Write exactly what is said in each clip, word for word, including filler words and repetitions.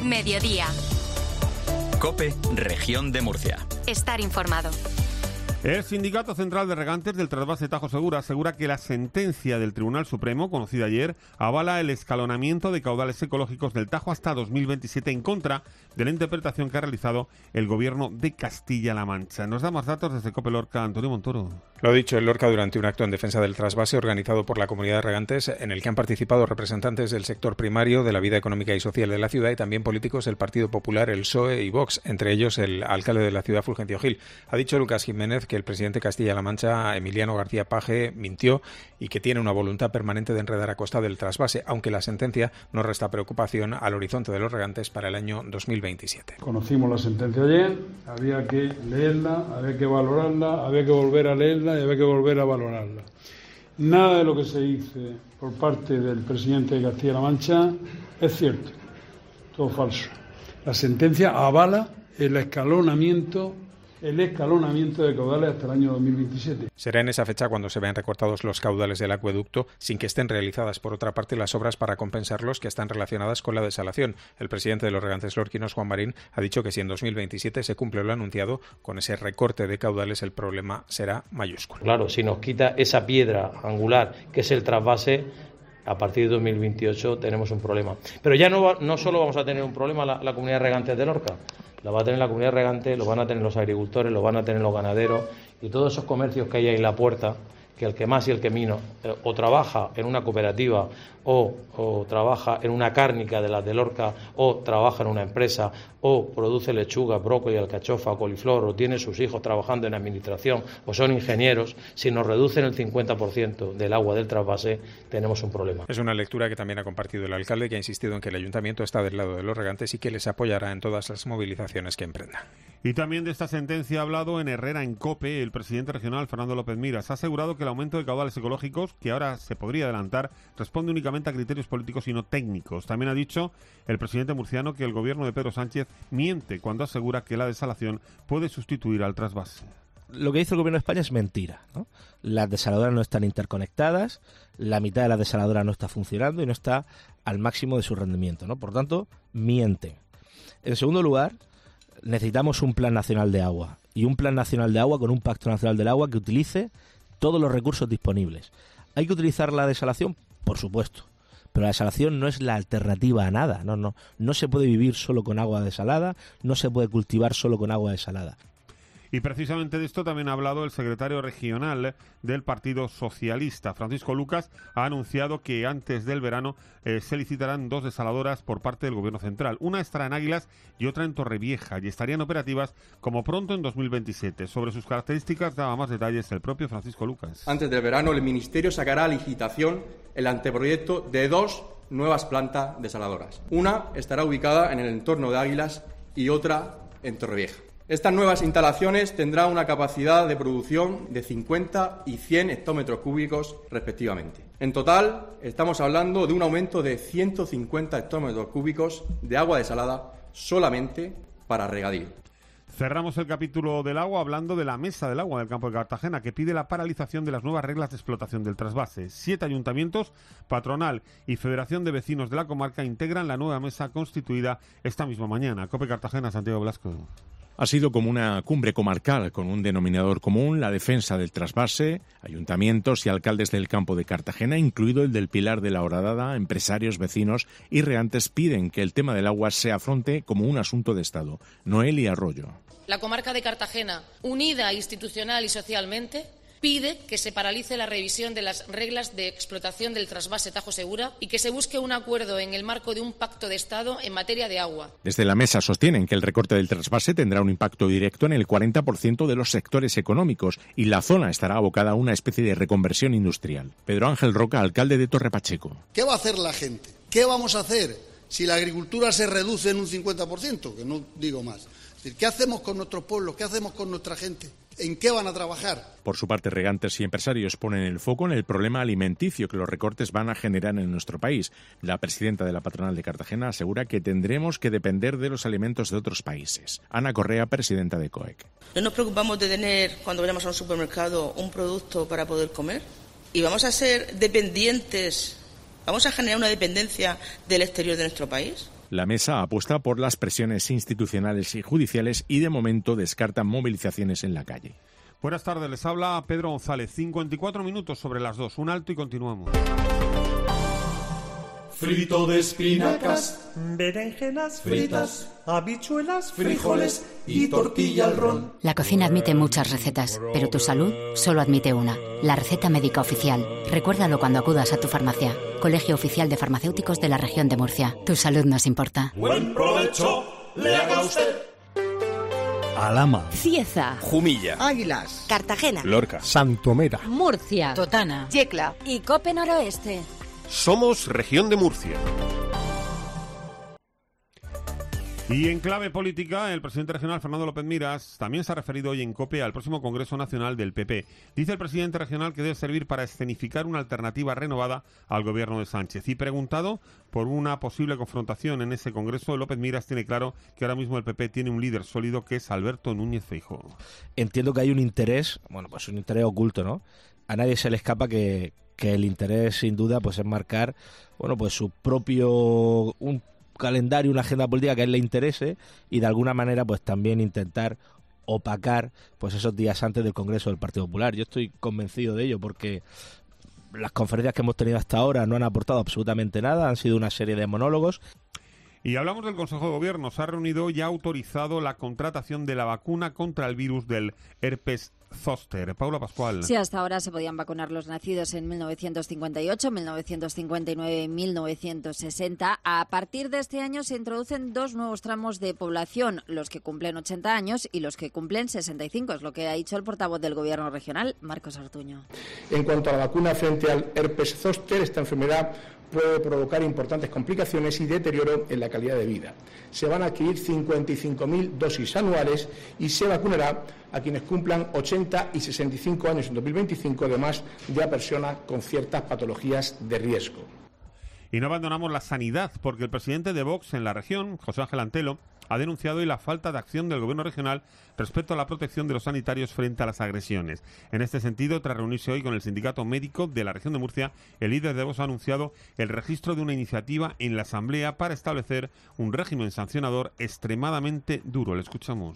mediodía. COPE, Región de Murcia. Estar informado. El Sindicato Central de Regantes del Trasvase Tajo Segura asegura que la sentencia del Tribunal Supremo, conocida ayer, avala el escalonamiento de caudales ecológicos del Tajo hasta dos mil veintisiete en contra de la interpretación que ha realizado el Gobierno de Castilla-La Mancha. Nos da más datos desde COPE Lorca, Antonio Montoro. Lo ha dicho el Lorca durante un acto en defensa del trasvase organizado por la Comunidad de Regantes, en el que han participado representantes del sector primario, de la vida económica y social de la ciudad y también políticos del Partido Popular, el P S O E y Vox, entre ellos el alcalde de la ciudad, Fulgencio Gil. Ha dicho Lucas Jiménez que el presidente de Castilla-La Mancha, Emiliano García Paje, mintió y que tiene una voluntad permanente de enredar a costa del trasvase, aunque la sentencia no resta preocupación al horizonte de los regantes para el año dos mil veintisiete. Conocimos la sentencia ayer, había que leerla, había que valorarla, había que volver a leerla y había que volver a valorarla. Nada de lo que se dice por parte del presidente de Castilla-La Mancha es cierto, todo falso. La sentencia avala el escalonamiento el escalonamiento de caudales hasta el año dos mil veintisiete. Será en esa fecha cuando se vean recortados los caudales del acueducto, sin que estén realizadas, por otra parte, las obras para compensarlos que están relacionadas con la desalación. El presidente de los regantes lorquinos, Juan Marín, ha dicho que si en dos mil veintisiete se cumple lo anunciado, con ese recorte de caudales el problema será mayúsculo. Claro, si nos quita esa piedra angular que es el trasvase, a partir de dos mil veintiocho tenemos un problema. Pero ya no, no solo vamos a tener un problema la, la comunidad de regantes de Lorca, la va a tener la comunidad regante, lo van a tener los agricultores, lo van a tener los ganaderos y todos esos comercios que hay ahí en la puerta, que el que más y el que menos eh, o trabaja en una cooperativa o, o trabaja en una cárnica de las de Lorca o trabaja en una empresa o produce lechuga, brócoli, alcachofa o coliflor o tiene sus hijos trabajando en administración o son ingenieros, si nos reducen el cincuenta por ciento del agua del trasvase tenemos un problema. Es una lectura que también ha compartido el alcalde, que ha insistido en que el ayuntamiento está del lado de los regantes y que les apoyará en todas las movilizaciones que emprendan. Y también de esta sentencia ha hablado en Herrera en COPE el presidente regional Fernando López Miras. Ha asegurado que el aumento de caudales ecológicos, que ahora se podría adelantar, responde únicamente a criterios políticos y no técnicos. También ha dicho el presidente murciano que el gobierno de Pedro Sánchez miente cuando asegura que la desalación puede sustituir al trasvase. Lo que dice el gobierno de España es mentira, ¿no? Las desaladoras no están interconectadas, la mitad de las desaladoras no está funcionando y no está al máximo de su rendimiento, ¿no? Por tanto, miente. En segundo lugar, necesitamos un plan nacional de agua y un plan nacional de agua con un pacto nacional del agua que utilice todos los recursos disponibles. ¿Hay que utilizar la desalación? Por supuesto. Pero la desalación no es la alternativa a nada. No, no, no se puede vivir solo con agua desalada, no se puede cultivar solo con agua desalada. Y precisamente de esto también ha hablado el secretario regional del Partido Socialista. Francisco Lucas ha anunciado que antes del verano eh, se licitarán dos desaladoras por parte del Gobierno central. Una estará en Águilas y otra en Torrevieja y estarían operativas como pronto en dos mil veintisiete. Sobre sus características daba más detalles el propio Francisco Lucas. Antes del verano el Ministerio sacará a licitación el anteproyecto de dos nuevas plantas desaladoras. Una estará ubicada en el entorno de Águilas y otra en Torrevieja. Estas nuevas instalaciones tendrán una capacidad de producción de cincuenta y cien hectómetros cúbicos respectivamente. En total, estamos hablando de un aumento de ciento cincuenta hectómetros cúbicos de agua desalada solamente para regadío. Cerramos el capítulo del agua hablando de la Mesa del Agua del Campo de Cartagena, que pide la paralización de las nuevas reglas de explotación del trasvase. Siete ayuntamientos, patronal y Federación de Vecinos de la comarca integran la nueva mesa constituida esta misma mañana. COPE Cartagena, Santiago Blasco. Ha sido como una cumbre comarcal con un denominador común, la defensa del trasvase, ayuntamientos y alcaldes del Campo de Cartagena, incluido el del Pilar de la Horadada, empresarios, vecinos y regantes piden que el tema del agua se afronte como un asunto de Estado. Noelia Arroyo. La comarca de Cartagena, unida institucional y socialmente, pide que se paralice la revisión de las reglas de explotación del trasvase Tajo Segura y que se busque un acuerdo en el marco de un pacto de Estado en materia de agua. Desde la mesa sostienen que el recorte del trasvase tendrá un impacto directo en el cuarenta por ciento de los sectores económicos y la zona estará abocada a una especie de reconversión industrial. Pedro Ángel Roca, alcalde de Torre Pacheco. ¿Qué va a hacer la gente? ¿Qué vamos a hacer si la agricultura se reduce en un cincuenta por ciento? Que no digo más. Es decir, ¿qué hacemos con nuestros pueblos? ¿Qué hacemos con nuestra gente? ¿En qué van a trabajar? Por su parte, regantes y empresarios ponen el foco en el problema alimenticio que los recortes van a generar en nuestro país. La presidenta de la patronal de Cartagena asegura que tendremos que depender de los alimentos de otros países. Ana Correa, presidenta de COEC. ¿No nos preocupamos de tener, cuando vayamos a un supermercado, un producto para poder comer? ¿Y vamos a ser dependientes, vamos a generar una dependencia del exterior de nuestro país? La mesa apuesta por las presiones institucionales y judiciales y de momento descarta movilizaciones en la calle. Buenas tardes, les habla Pedro González. cincuenta y cuatro minutos sobre las dos. Un alto y continuamos. Frito de espinacas, berenjenas fritas, habichuelas, frijoles y tortilla al ron. La cocina admite muchas recetas, pero tu salud solo admite una. La receta médica oficial. Recuérdalo cuando acudas a tu farmacia. Colegio Oficial de Farmacéuticos de la Región de Murcia. Tu salud nos importa. Buen provecho le haga usted. Alhama, Cieza, Jumilla, Águilas, Cartagena, Lorca, Santomera, Murcia, Totana, Yecla y Cope Noroeste. Somos Región de Murcia. Y en clave política, el presidente regional Fernando López Miras también se ha referido hoy en COPE al próximo Congreso Nacional del P P. Dice el presidente regional que debe servir para escenificar una alternativa renovada al gobierno de Sánchez. Y preguntado por una posible confrontación en ese Congreso, López Miras tiene claro que ahora mismo el P P tiene un líder sólido que es Alberto Núñez Feijóo. Entiendo que hay un interés, bueno, pues un interés oculto, ¿no? A nadie se le escapa que, que el interés, sin duda, pues es marcar, bueno, pues su propio un calendario, una agenda política que a él le interese y de alguna manera pues también intentar opacar pues esos días antes del Congreso del Partido Popular. Yo estoy convencido de ello porque las conferencias que hemos tenido hasta ahora no han aportado absolutamente nada, han sido una serie de monólogos. Y hablamos del Consejo de Gobierno. Se ha reunido y ha autorizado la contratación de la vacuna contra el virus del herpes zóster. Paula Pascual. Sí, hasta ahora se podían vacunar los nacidos en mil novecientos cincuenta y ocho, mil novecientos cincuenta y nueve y mil novecientos sesenta. A partir de este año se introducen dos nuevos tramos de población, los que cumplen ochenta años y los que cumplen sesenta y cinco, es lo que ha dicho el portavoz del Gobierno regional, Marcos Ortuño. En cuanto a la vacuna frente al herpes zóster, esta enfermedad puede provocar importantes complicaciones y deterioro en la calidad de vida. Se van a adquirir cincuenta y cinco mil dosis anuales y se vacunará a quienes cumplan ochenta y sesenta y cinco años en dos mil veinticinco, además de a personas con ciertas patologías de riesgo. Y no abandonamos la sanidad, porque el presidente de Vox en la región, José Ángel Antelo, ha denunciado hoy la falta de acción del gobierno regional respecto a la protección de los sanitarios frente a las agresiones. En este sentido, tras reunirse hoy con el sindicato médico de la región de Murcia, el líder de Vox ha anunciado el registro de una iniciativa en la Asamblea para establecer un régimen sancionador extremadamente duro. Le escuchamos.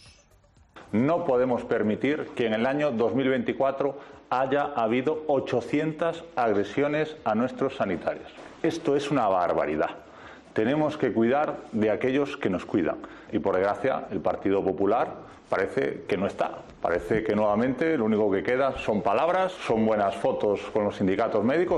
No podemos permitir que en el año dos mil veinticuatro haya habido ochocientas agresiones a nuestros sanitarios. Esto es una barbaridad. Tenemos que cuidar de aquellos que nos cuidan. Y por desgracia, el Partido Popular parece que no está. Parece que nuevamente lo único que queda son palabras, son buenas fotos con los sindicatos médicos.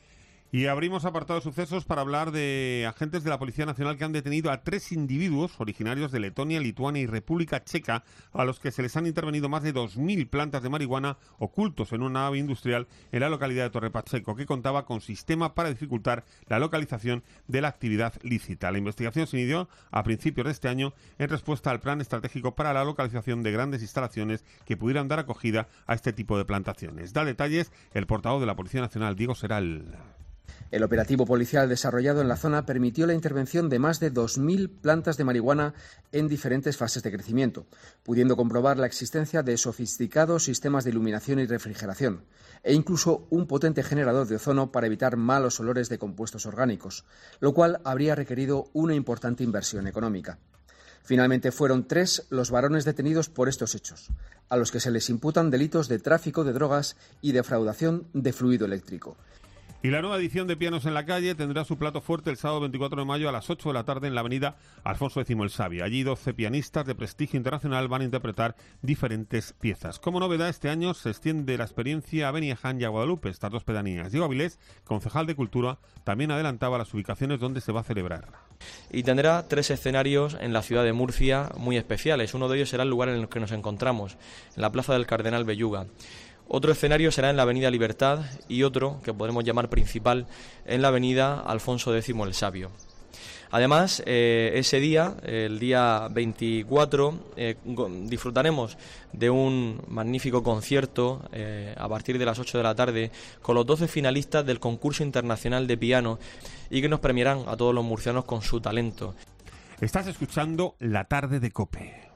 Y abrimos apartado de sucesos para hablar de agentes de la Policía Nacional que han detenido a tres individuos originarios de Letonia, Lituania y República Checa, a los que se les han intervenido más de dos mil plantas de marihuana ocultos en una nave industrial en la localidad de Torre Pacheco, que contaba con sistema para dificultar la localización de la actividad lícita. La investigación se inició a principios de este año en respuesta al plan estratégico para la localización de grandes instalaciones que pudieran dar acogida a este tipo de plantaciones. Da detalles el portavoz de la Policía Nacional, Diego Seral. El operativo policial desarrollado en la zona permitió la intervención de más de dos mil plantas de marihuana en diferentes fases de crecimiento, pudiendo comprobar la existencia de sofisticados sistemas de iluminación y refrigeración, e incluso un potente generador de ozono para evitar malos olores de compuestos orgánicos, lo cual habría requerido una importante inversión económica. Finalmente fueron tres los varones detenidos por estos hechos, a los que se les imputan delitos de tráfico de drogas y defraudación de fluido eléctrico. Y la nueva edición de Pianos en la Calle tendrá su plato fuerte el sábado veinticuatro de mayo a las ocho de la tarde en la avenida Alfonso X el Sabio. Allí doce pianistas de prestigio internacional van a interpretar diferentes piezas. Como novedad, este año se extiende la experiencia a Beniaján y a Guadalupe, estas dos pedanías. Diego Avilés, concejal de Cultura, también adelantaba las ubicaciones donde se va a celebrar. Y tendrá tres escenarios en la ciudad de Murcia muy especiales. Uno de ellos será el lugar en el que nos encontramos, en la Plaza del Cardenal Belluga. Otro escenario será en la Avenida Libertad y otro, que podremos llamar principal, en la Avenida Alfonso X el Sabio. Además, eh, ese día, el día veinticuatro, eh, disfrutaremos de un magnífico concierto eh, a partir de las ocho de la tarde con los doce finalistas del concurso internacional de piano y que nos premiarán a todos los murcianos con su talento. Estás escuchando La Tarde de COPE.